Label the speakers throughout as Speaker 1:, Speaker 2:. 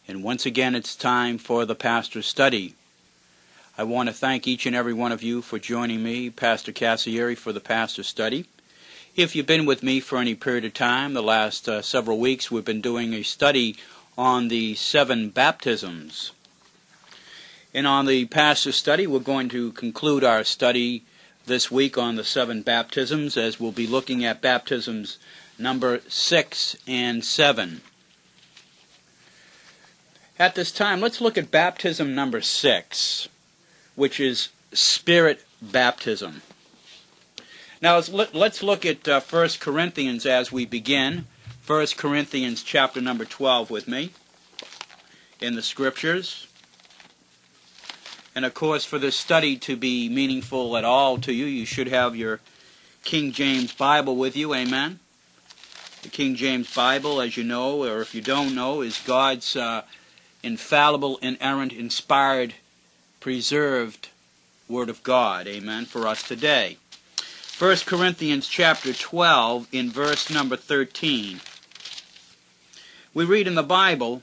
Speaker 1: And once again, it's time for the Pastor's Study. I want to thank each and every one of you for joining me, Pastor Cassieri, for the Pastor's Study. If you've been with me for any period of time, the last several weeks, we've been doing a study on the 7 baptisms. And on the Pastor's Study, we're going to conclude our study this week on the 7 baptisms, as we'll be looking at baptisms number 6 and 7. At this time, let's look at baptism number 6, which is Spirit baptism. Now, let's look at 1 Corinthians as we begin. 1 Corinthians chapter number 12 with me in the Scriptures. And, of course, for this study to be meaningful at all to you, you should have your King James Bible with you. Amen? The King James Bible, as you know, or if you don't know, is God's infallible, inerrant, inspired, preserved Word of God, amen, for us today. 1 Corinthians chapter 12 in verse number 13. We read in the Bible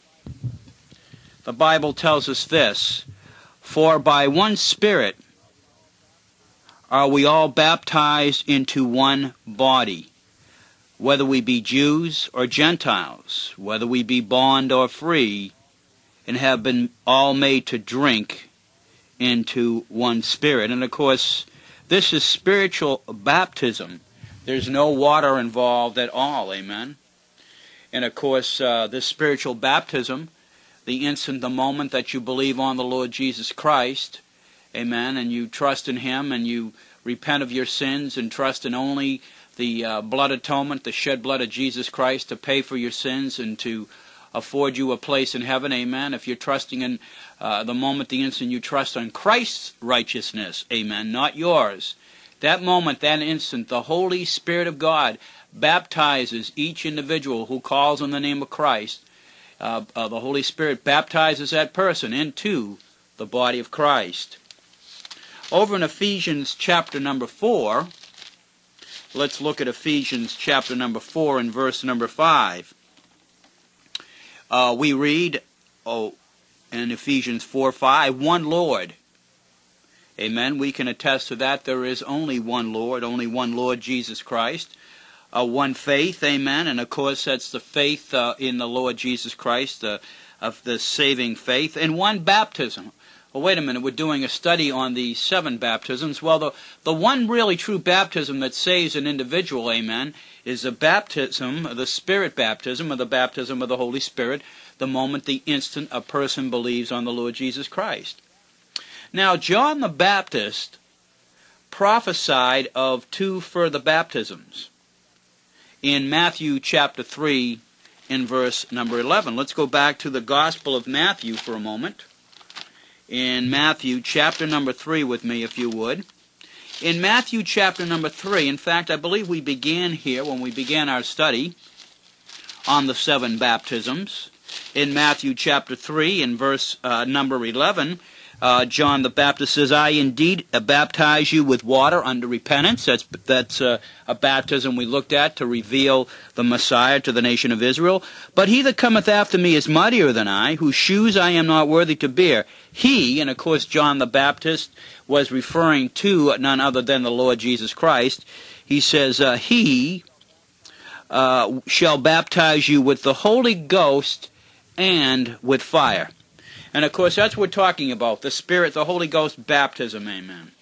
Speaker 1: tells us this: "For by one Spirit are we all baptized into one body, whether we be Jews or Gentiles, whether we be bond or free, and have been all made to drink into one Spirit." And of course, this is spiritual baptism. There's no water involved at all, amen? And of course, this spiritual baptism, the instant, the moment that you believe on the Lord Jesus Christ, amen, and you trust in Him and you repent of your sins and trust in only the blood atonement, the shed blood of Jesus Christ to pay for your sins and to afford you a place in heaven, amen. If you're trusting in the moment, the instant you trust on Christ's righteousness, amen, not yours, that moment, that instant, the Holy Spirit of God baptizes each individual who calls on the name of Christ. The Holy Spirit baptizes that person into the body of Christ. Over in Ephesians chapter number 4, let's look at Ephesians chapter number 4 and verse number 5. We read, in Ephesians 4:5, one Lord. Amen. We can attest to that. There is only one Lord Jesus Christ. One faith, amen. And of course, that's the faith in the Lord Jesus Christ, of the saving faith. And one baptism. Well, wait a minute, we're doing a study on the 7 baptisms. Well, the one really true baptism that saves an individual, amen, is the baptism, the Spirit baptism, or the baptism of the Holy Spirit, the moment, the instant a person believes on the Lord Jesus Christ. Now, John the Baptist prophesied of 2 further baptisms in Matthew chapter 3 in verse number 11. Let's go back to the Gospel of Matthew for a moment. In Matthew chapter number 3 with me, if you would. In Matthew chapter number 3, in fact, I believe we began here when we began our study on the 7 baptisms. In Matthew chapter 3, in verse number 11, John the Baptist says, "I indeed baptize you with water unto repentance." That's a baptism we looked at to reveal the Messiah to the nation of Israel. "But he that cometh after me is mightier than I, whose shoes I am not worthy to bear. He," and of course John the Baptist was referring to none other than the Lord Jesus Christ. He says, "He shall baptize you with the Holy Ghost and with fire." And of course, that's what we're talking about, the Spirit, the Holy Ghost baptism, amen.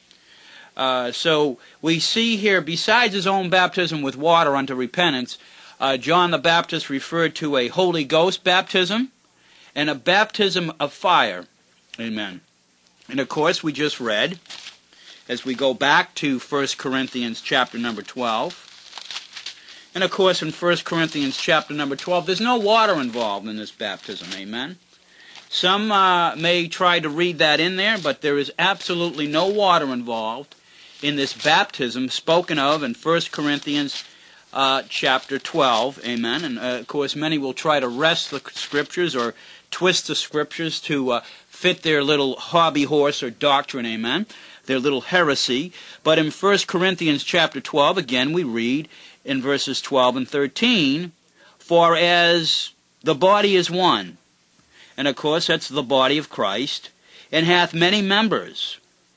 Speaker 1: So we see here, besides his own baptism with water unto repentance, John the Baptist referred to a Holy Ghost baptism and a baptism of fire, amen. And of course, we just read, as we go back to 1 Corinthians chapter number 12, and of course, in 1 Corinthians chapter number 12, there's no water involved in this baptism, amen. Some may try to read that in there, but there is absolutely no water involved in this baptism spoken of in 1 Corinthians chapter 12, amen. And of course, many will try to wrest the Scriptures or twist the Scriptures to fit their little hobby horse or doctrine, amen, their little heresy. But in 1 Corinthians chapter 12, again, we read in verses 12 and 13, "For as the body is one, and of course that's the body of Christ, and hath many members.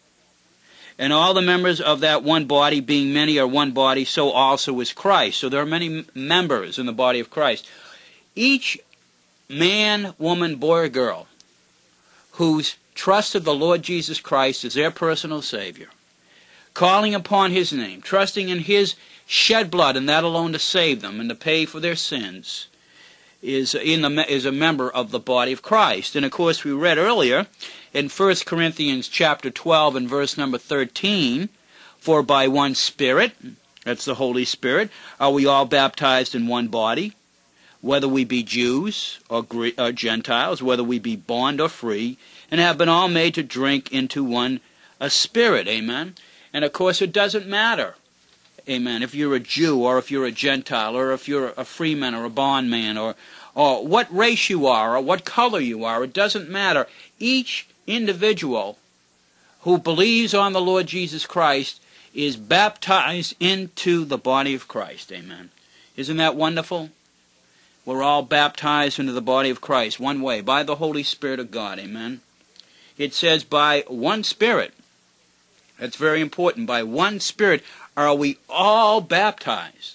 Speaker 1: And all the members of that one body, being many, are one body, so also is Christ. So there are many members in the body of Christ. Each man, woman, boy, or girl who's trusted the Lord Jesus Christ as their personal Savior, calling upon His name, trusting in His shed blood and that alone to save them and to pay for their sins, is a member of the body of Christ. And of course we read earlier in 1 Corinthians chapter 12 and verse number 13, for by one Spirit, that's the Holy Spirit, are we all baptized in one body, whether we be Jews or Gentiles, whether we be bond or free, and have been all made to drink into one Spirit. Amen. And of course it doesn't matter, amen, if you're a Jew or if you're a Gentile or if you're a freeman or a bondman or what race you are or what color you are. It doesn't matter. Each individual who believes on the Lord Jesus Christ is baptized into the body of Christ. Amen. Isn't that wonderful? We're all baptized into the body of Christ one way, by the Holy Spirit of God. Amen. It says by one Spirit. That's very important. By one Spirit are we all baptized.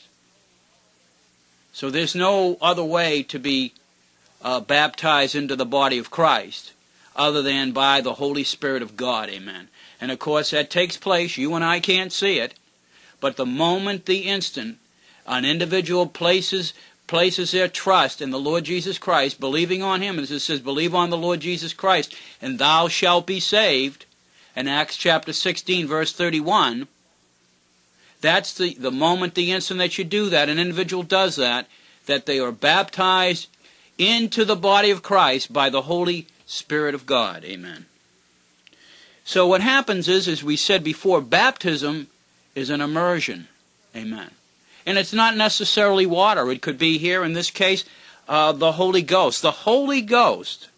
Speaker 1: So there's no other way to be baptized into the body of Christ other than by the Holy Spirit of God. Amen. And of course that takes place. You and I can't see it. But the moment, the instant, an individual places their trust in the Lord Jesus Christ, believing on Him, as it says, believe on the Lord Jesus Christ, and thou shalt be saved, in Acts chapter 16, verse 31, that's the moment, the instant that you do that, an individual does that they are baptized into the body of Christ by the Holy Spirit of God. Amen. So what happens is, as we said before, baptism is an immersion. Amen. And it's not necessarily water. It could be here, in this case, the Holy Ghost. The Holy Ghost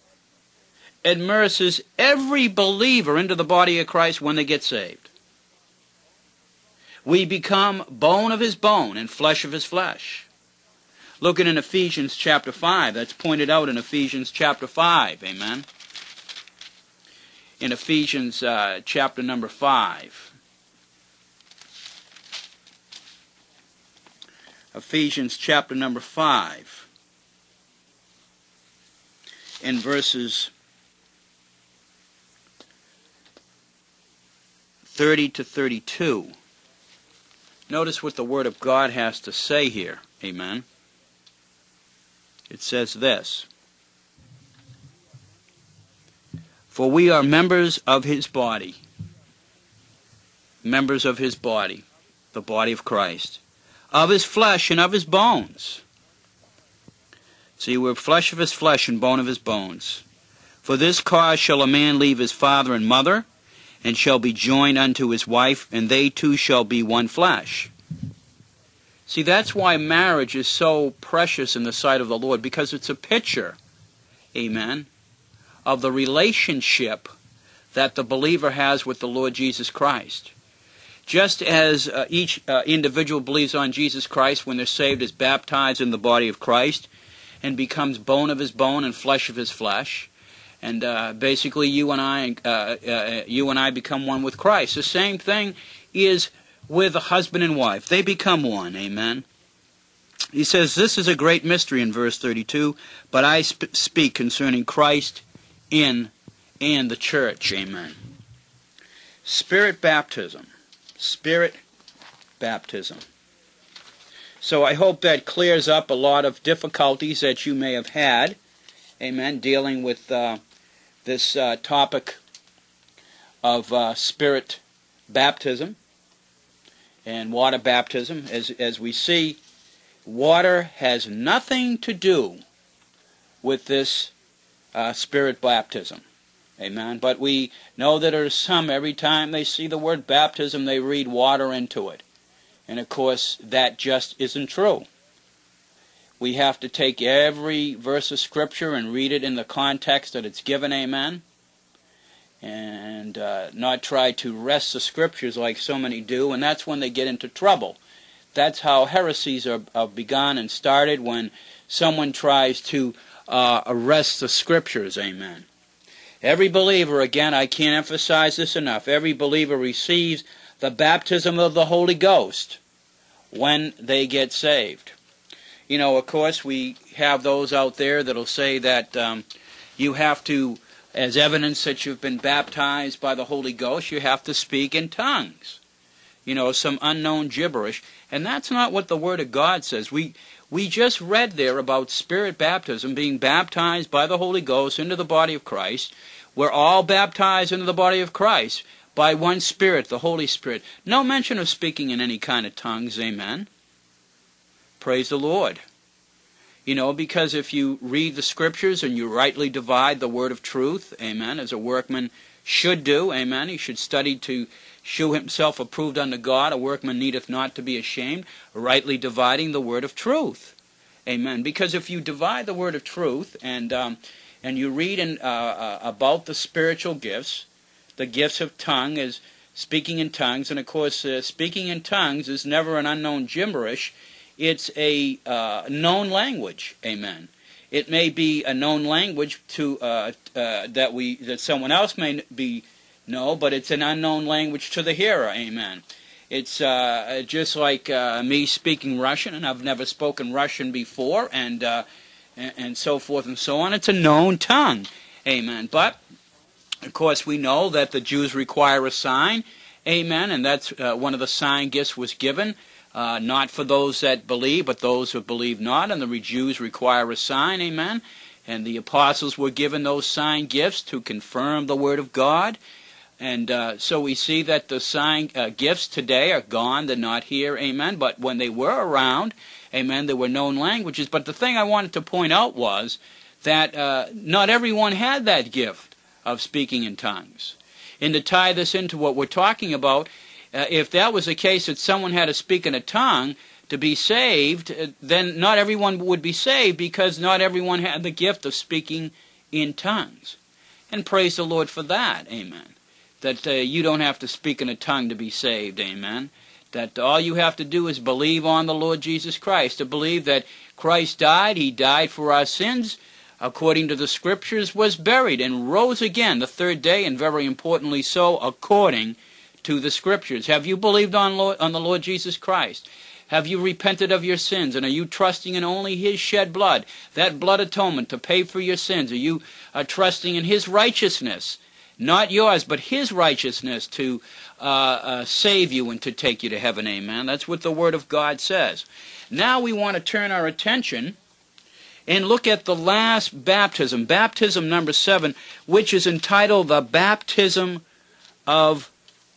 Speaker 1: immerses every believer into the body of Christ when they get saved. We become bone of His bone and flesh of His flesh. Looking in Ephesians chapter 5, that's pointed out in Ephesians chapter 5, amen? In Ephesians chapter number 5. Ephesians chapter number 5. In verses 30 to 32. Notice what the Word of God has to say here. Amen. It says this: for we are members of His body. Members of His body. The body of Christ. Of His flesh and of His bones. See, we're flesh of His flesh and bone of His bones. For this cause shall a man leave his father and mother, and shall be joined unto his wife, and they two shall be one flesh. See, that's why marriage is so precious in the sight of the Lord, because it's a picture, amen, of the relationship that the believer has with the Lord Jesus Christ. Just as each individual believes on Jesus Christ when they're saved, is baptized in the body of Christ, and becomes bone of His bone and flesh of His flesh, and basically you and I become one with Christ. The same thing is with a husband and wife. They become one. Amen. He says, this is a great mystery in verse 32, but I speak concerning Christ in and the church. Amen. Spirit baptism. Spirit baptism. So I hope that clears up a lot of difficulties that you may have had, amen, dealing with this topic of spirit baptism and water baptism. As we see, water has nothing to do with this spirit baptism. Amen. But we know that there's some, every time they see the word baptism, they read water into it. And of course, that just isn't true. We have to take every verse of Scripture and read it in the context that it's given, amen? And not try to wrest the Scriptures like so many do, and that's when they get into trouble. That's how heresies are begun and started, when someone tries to arrests the Scriptures. Amen. Every believer, again, I can't emphasize this enough, every believer receives the baptism of the Holy Ghost when they get saved. You know, of course, we have those out there that'll say that you have to, as evidence that you've been baptized by the Holy Ghost, you have to speak in tongues. You know, some unknown gibberish. And that's not what the Word of God says. We just read there about Spirit baptism, being baptized by the Holy Ghost into the body of Christ. We're all baptized into the body of Christ by one Spirit, the Holy Spirit. No mention of speaking in any kind of tongues, amen. Praise the Lord. You know, because if you read the Scriptures and you rightly divide the word of truth, amen, as a workman should do, amen, he should study to shew himself approved unto God, a workman needeth not to be ashamed, rightly dividing the word of truth, amen. Because if you divide the word of truth and you read about the spiritual gifts, the gifts of tongue is speaking in tongues, and of course speaking in tongues is never an unknown gibberish. It's a known language, amen. It may be a known language to that someone else may know, but it's an unknown language to the hearer, amen. It's just like me speaking Russian, and I've never spoken Russian before, and so forth and so on. It's a known tongue, amen. But of course, we know that the Jews require a sign, amen, and that's one of the sign gifts was given. Not for those that believe, but those who believe not. And the Jews require a sign, amen. And the apostles were given those sign gifts to confirm the word of God. And so we see that the sign gifts today are gone. They're not here, amen. But when they were around, amen, there were known languages. But the thing I wanted to point out was that not everyone had that gift of speaking in tongues. And to tie this into what we're talking about, if that was the case that someone had to speak in a tongue to be saved, then not everyone would be saved because not everyone had the gift of speaking in tongues. And praise the Lord for that, amen. That you don't have to speak in a tongue to be saved, amen. That all you have to do is believe on the Lord Jesus Christ, to believe that Christ died, He died for our sins, according to the Scriptures, was buried, and rose again the third day, and very importantly so, according to the Scriptures. Have you believed on the Lord Jesus Christ? Have you repented of your sins? And are you trusting in only His shed blood, that blood atonement to pay for your sins? Are you trusting in His righteousness? Not yours, but His righteousness to save you and to take you to heaven, amen. That's what the Word of God says. Now we want to turn our attention and look at the last baptism, baptism number 7, which is entitled the baptism of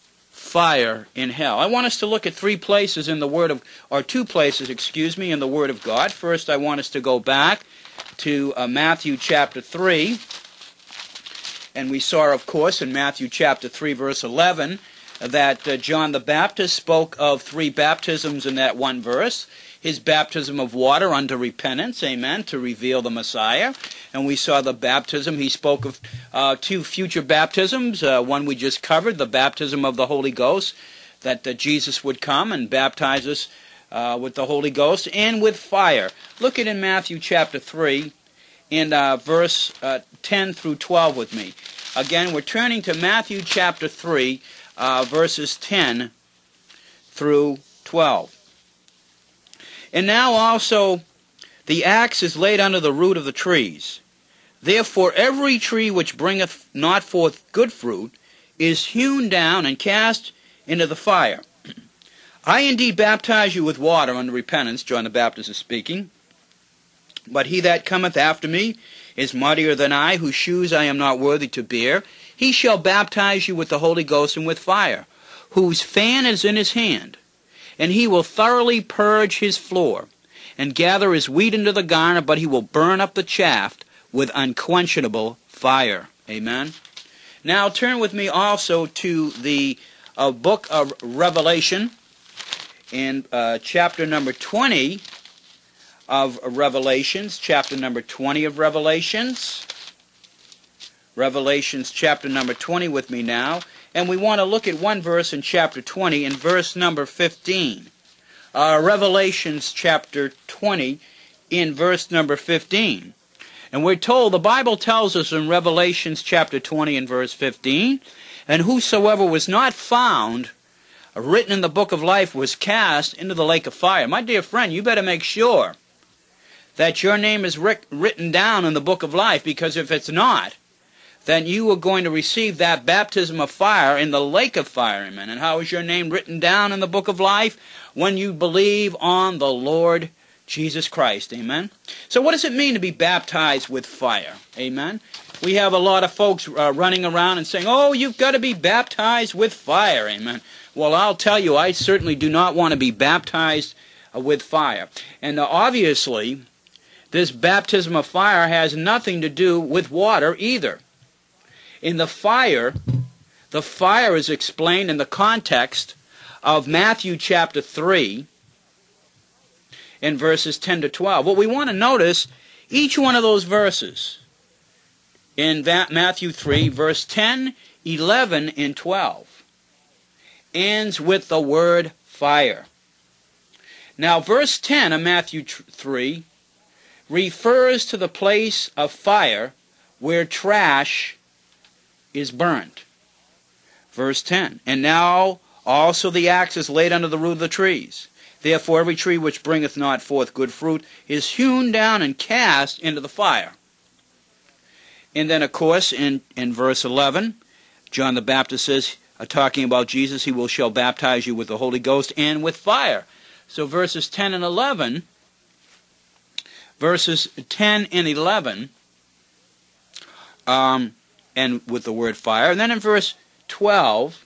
Speaker 1: fire in hell. I want us to look at 3 places in the Word of, or 2 places, in the Word of God. First, I want us to go back to Matthew chapter 3. And we saw, of course, in Matthew chapter 3, verse 11, that John the Baptist spoke of 3 baptisms in that one verse. His baptism of water unto repentance, amen, to reveal the Messiah. And we saw the baptism, he spoke of 2 future baptisms. One we just covered, the baptism of the Holy Ghost, that Jesus would come and baptize us with the Holy Ghost and with fire. Look at in Matthew chapter 3, in verse 10 through 12 with me. Again, we're turning to Matthew chapter 3, verses 10 through 12. And now also the axe is laid under the root of the trees. Therefore every tree which bringeth not forth good fruit is hewn down and cast into the fire. I indeed baptize you with water unto repentance, John the Baptist is speaking. But he that cometh after me is mightier than I, whose shoes I am not worthy to bear. He shall baptize you with the Holy Ghost and with fire, whose fan is in his hand. And he will thoroughly purge his floor, and gather his wheat into the garner, but he will burn up the chaff with unquenchable fire. Amen. Now turn with me also to the book of Revelation, in chapter number 20 of Revelations, chapter number 20 of Revelations. Revelations chapter number 20 with me now. And we want to look at one verse in chapter 20, in verse number 15. Revelations chapter 20, in verse number 15. And we're told, the Bible tells us in Revelations chapter 20 and verse 15, and whosoever was not found written in the book of life was cast into the lake of fire. My dear friend, you better make sure that your name is written down in the book of life, because if it's not, then you are going to receive that baptism of fire in the lake of fire. Amen. And how is your name written down in the book of life? When you believe on the Lord Jesus Christ. Amen. So what does it mean to be baptized with fire? Amen. We have a lot of folks running around and saying, oh, you've got to be baptized with fire. Amen. Well, I'll tell you, I certainly do not want to be baptized with fire. And obviously, this baptism of fire has nothing to do with water either. In the fire is explained in the context of Matthew chapter 3 in verses 10 to 12. What we want to notice, each one of those verses in Matthew 3, verse 10, 11, and 12, ends with the word fire. Now, verse 10 of Matthew 3 refers to the place of fire where trash is burnt. Verse 10, and now also the axe is laid under the root of the trees. Therefore every tree which bringeth not forth good fruit is hewn down and cast into the fire. And then, of course, in verse 11, John the Baptist says, talking about Jesus, he shall baptize you with the Holy Ghost and with fire. So verses 10 and 11, and with the word fire. And then in verse 12,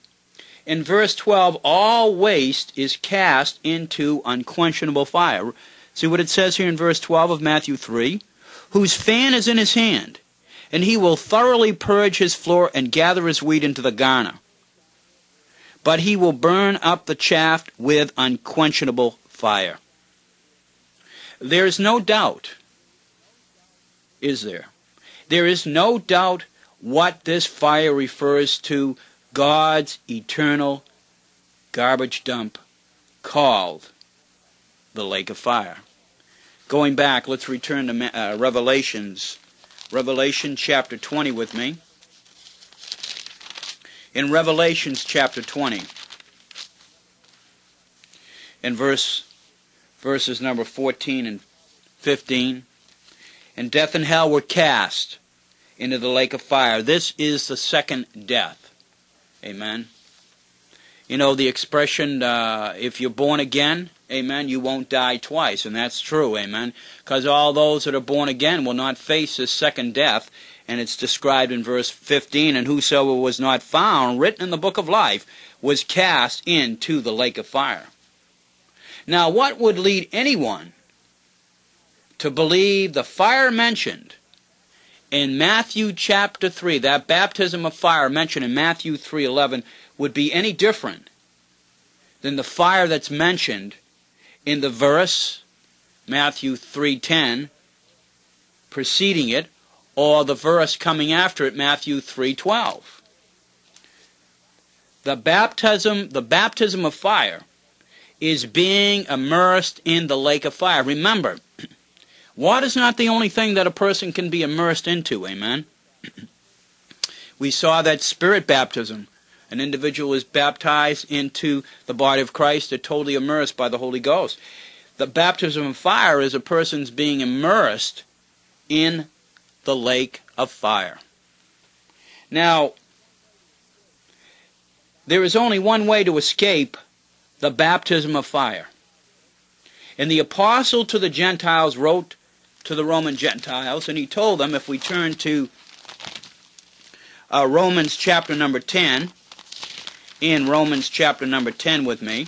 Speaker 1: all waste is cast into unquenchable fire. See what it says here in verse 12 of Matthew 3? Whose fan is in his hand, and he will thoroughly purge his floor and gather his wheat into the garner. But he will burn up the chaff with unquenchable fire. There is no doubt, is there? There is no doubt what this fire refers to, God's eternal garbage dump called the lake of fire. Going back, let's return to Revelation chapter 20 with me. In Revelation chapter 20, in verses number 14 and 15, and death and hell were cast into the lake of fire. This is the second death. Amen. You know the expression, if you're born again, amen, you won't die twice. And that's true, amen. Because all those that are born again will not face this second death. And it's described in verse 15, and whosoever was not found written in the book of life was cast into the lake of fire. Now, what would lead anyone to believe the fire mentioned in Matthew chapter 3, that baptism of fire mentioned in Matthew 3:11, would be any different than the fire that's mentioned in the verse, Matthew 3:10, preceding it, or the verse coming after it, Matthew 3:12. The baptism of fire is being immersed in the lake of fire. Remember, water is not the only thing that a person can be immersed into, amen? We saw that spirit baptism. An individual is baptized into the body of Christ. They're totally immersed by the Holy Ghost. The baptism of fire is a person's being immersed in the lake of fire. Now, there is only one way to escape the baptism of fire. And the apostle to the Gentiles wrote to the Roman Gentiles, and he told them, if we turn to Romans chapter number 10, in Romans chapter number 10 with me.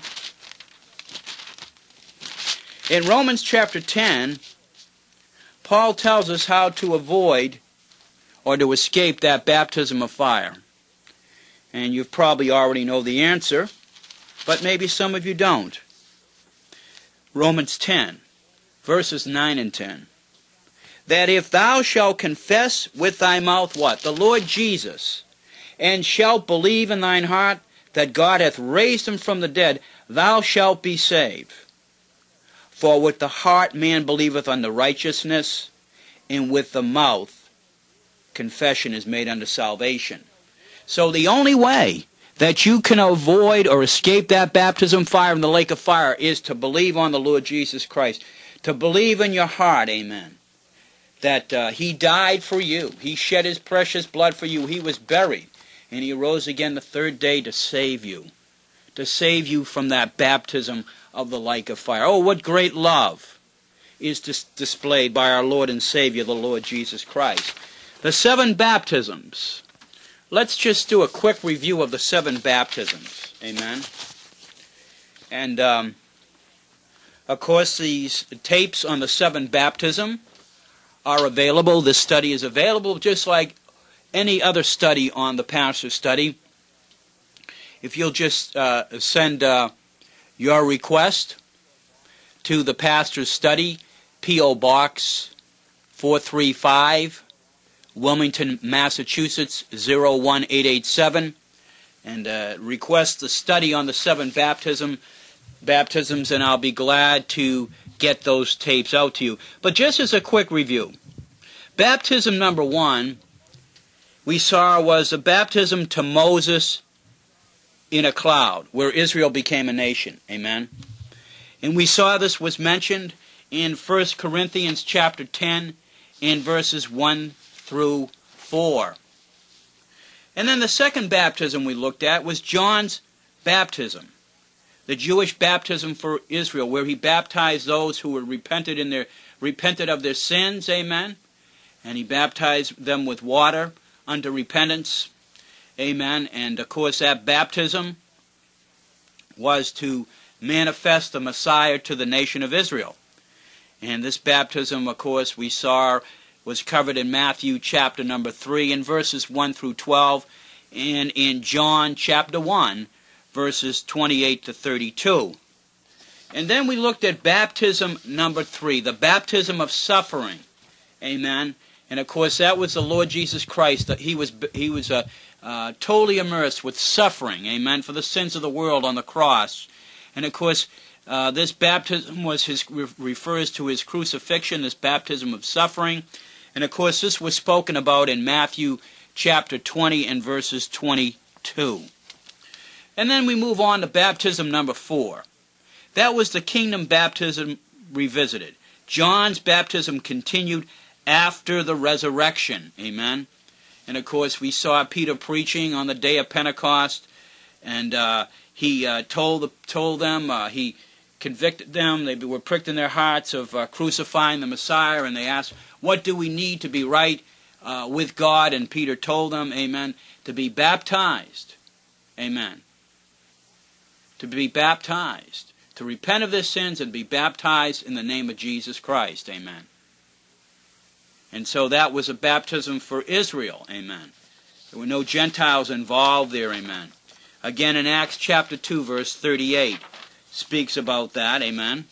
Speaker 1: In Romans chapter 10, Paul tells us how to avoid or to escape that baptism of fire. And you probably already know the answer, but maybe some of you don't. Romans 10, verses 9 and 10. That if thou shalt confess with thy mouth what? The Lord Jesus, and shalt believe in thine heart that God hath raised him from the dead, thou shalt be saved. For with the heart man believeth unto righteousness, and with the mouth confession is made unto salvation. So the only way that you can avoid or escape that baptism fire in the lake of fire is to believe on the Lord Jesus Christ. To believe in your heart, amen, that He died for you. He shed His precious blood for you. He was buried, and He rose again the third day to save you. To save you from that baptism of the lake of fire. Oh, what great love is displayed by our Lord and Savior, the Lord Jesus Christ. The 7 baptisms. Let's just do a quick review of the 7 baptisms. Amen. And, of course, these tapes on the 7 baptism are available. This study is available just like any other study on the pastor's study. If you'll just send your request to the pastor's study, P.O. Box 435, Wilmington, Massachusetts 01887, and request the study on the 7 baptisms, and I'll be glad to get those tapes out to you. But just as a quick review, baptism number 1 we saw was a baptism to Moses in a cloud, where Israel became a nation. Amen. And we saw this was mentioned in 1 Corinthians chapter 10 in verses 1 through 4. And then the second baptism we looked at was John's baptism, the Jewish baptism for Israel, where he baptized those who were repented of their sins, amen, and he baptized them with water unto repentance, amen. And of course that baptism was to manifest the Messiah to the nation of Israel. And this baptism, of course, we saw was covered in Matthew chapter number 3 in verses 1 through 12, and in John chapter 1 verses 28 to 32. And then we looked at baptism number 3, the baptism of suffering. Amen. And of course that was the Lord Jesus Christ. That he was totally immersed with suffering, amen, for the sins of the world on the cross. And of course this baptism refers to his crucifixion, this baptism of suffering. And of course this was spoken about in Matthew chapter 20 and verses 22. And then we move on to baptism number 4. That was the kingdom baptism revisited. John's baptism continued after the resurrection. Amen. And of course we saw Peter preaching on the day of Pentecost, and he told them, he convicted them. They were pricked in their hearts of crucifying the Messiah, and they asked, what do we need to be right with God? And Peter told them, amen, to be baptized. Amen. To be baptized, to repent of their sins and be baptized in the name of Jesus Christ. Amen. And so that was a baptism for Israel. Amen. There were no Gentiles involved there. Amen. Again, in Acts chapter 2, verse 38, speaks about that. Amen.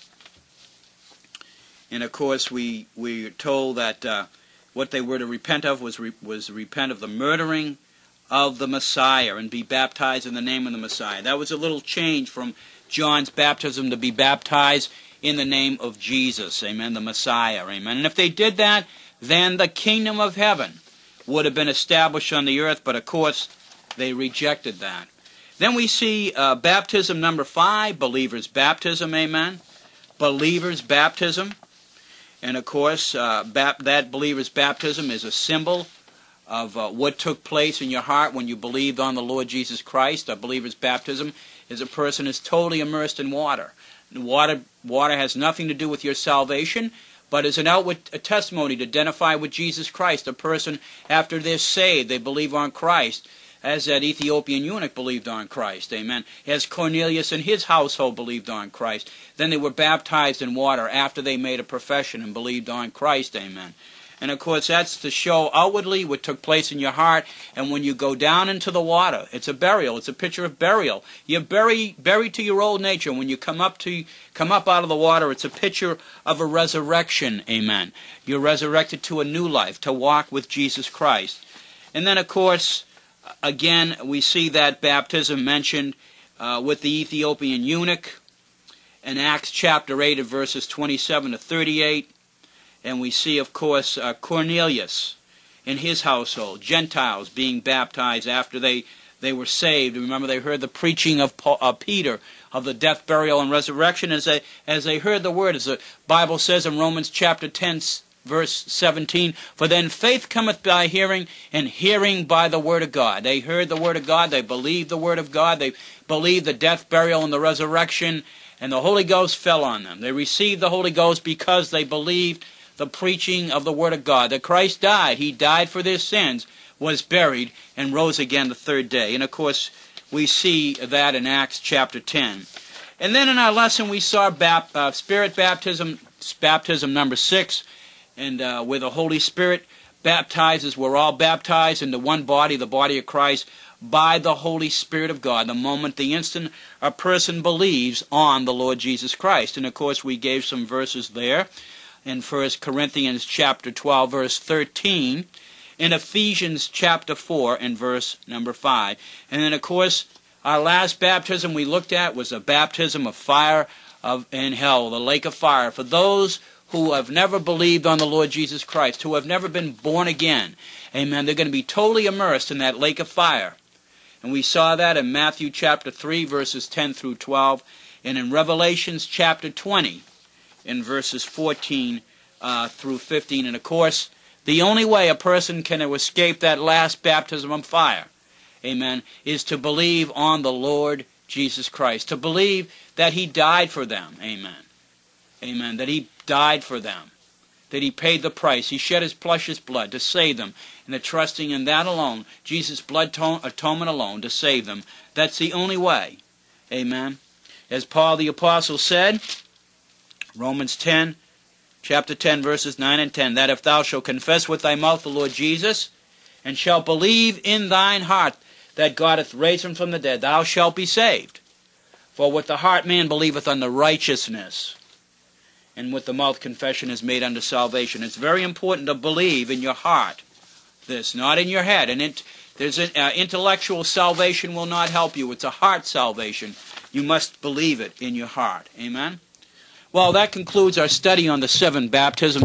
Speaker 1: And of course, we are told that what they were to repent of was repent of the murdering of the Messiah and be baptized in the name of the Messiah. That was a little change from John's baptism to be baptized in the name of Jesus. Amen. The Messiah. Amen. And if they did that, then the kingdom of heaven would have been established on the earth, but of course they rejected that. Then we see baptism number 5, believer's baptism, amen. Believer's baptism. And of course that believer's baptism is a symbol of what took place in your heart when you believed on the Lord Jesus Christ. A believer's baptism is a person is totally immersed in water. Water has nothing to do with your salvation, but is an outward testimony to identify with Jesus Christ. A person, after they're saved, they believe on Christ, as that Ethiopian eunuch believed on Christ, amen. As Cornelius and his household believed on Christ. Then they were baptized in water after they made a profession and believed on Christ, amen. And of course that's to show outwardly what took place in your heart. And when you go down into the water, it's a burial. It's a picture of burial. You're buried to your old nature. When you come up out of the water, it's a picture of a resurrection, amen. You're resurrected to a new life, to walk with Jesus Christ. And then of course, again, we see that baptism mentioned with the Ethiopian eunuch in Acts chapter 8 of verses 27 to 38. And we see, of course, Cornelius in his household, Gentiles being baptized after they were saved. Remember, they heard the preaching of Peter, of the death, burial, and resurrection. As they heard the word, as the Bible says in Romans chapter 10, verse 17, for then faith cometh by hearing, and hearing by the word of God. They heard the word of God, they believed the word of God, they believed the death, burial, and the resurrection, and the Holy Ghost fell on them. They received the Holy Ghost because they believed the preaching of the word of God, that Christ died. He died for their sins, was buried, and rose again the third day. And of course, we see that in Acts chapter 10. And then in our lesson we saw Spirit baptism, baptism number 6, and where the Holy Spirit baptizes. We're all baptized into one body, the body of Christ, by the Holy Spirit of God, the moment, the instant a person believes on the Lord Jesus Christ. And of course we gave some verses there in 1 Corinthians chapter 12, verse 13, in Ephesians chapter 4 and verse number 5. And then of course our last baptism we looked at was a baptism of fire in hell, the lake of fire, for those who have never believed on the Lord Jesus Christ, who have never been born again. Amen. They're going to be totally immersed in that lake of fire. And we saw that in Matthew chapter 3, verses 10 through 12, and in Revelations chapter 20, in verses 14 through 15. And of course, the only way a person can escape that last baptism of fire, amen, is to believe on the Lord Jesus Christ, to believe that He died for them, amen. Amen, that He died for them, that He paid the price, He shed His precious blood to save them, and that trusting in that alone, Jesus' blood atonement alone, to save them. That's the only way, amen. As Paul the Apostle said, Romans 10, chapter 10, verses 9 and 10, that if thou shalt confess with thy mouth the Lord Jesus, and shalt believe in thine heart that God hath raised Him from the dead, thou shalt be saved. For with the heart man believeth unto righteousness, and with the mouth confession is made unto salvation. It's very important to believe in your heart this, not in your head. And there's an intellectual salvation will not help you. It's a heart salvation. You must believe it in your heart. Amen? Well, that concludes our study on the 7 baptisms.